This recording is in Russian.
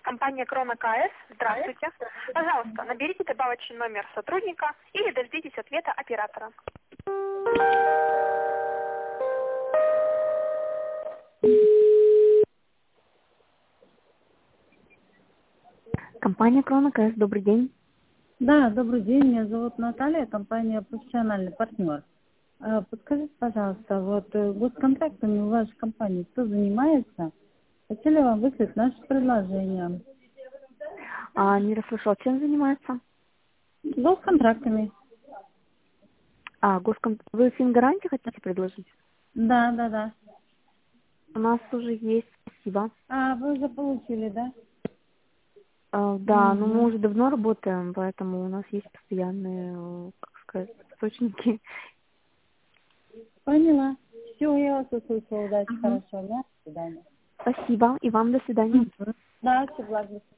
Компания Крона КС. Здравствуйте. Пожалуйста, наберите добавочный номер сотрудника или дождитесь ответа оператора. Компания Крона КС, добрый день. Да, добрый день, меня зовут Наталья, компания «Профессиональный партнер». Подскажите, пожалуйста, госконтрактами в вашей компании кто занимается? Хотели вам выслать наше предложение. Не расслышал, чем занимается? Госконтрактами. Вы фингарантии хотите предложить? Да. У нас уже есть, спасибо. Вы уже получили, да? Да, но мы Угу. уже давно работаем, поэтому у нас есть постоянные, источники. Поняла. Все, я вас услышала. Удачи, Мгм. хорошо, да? До свидания. Спасибо, и вам до свидания. Да, все, благо.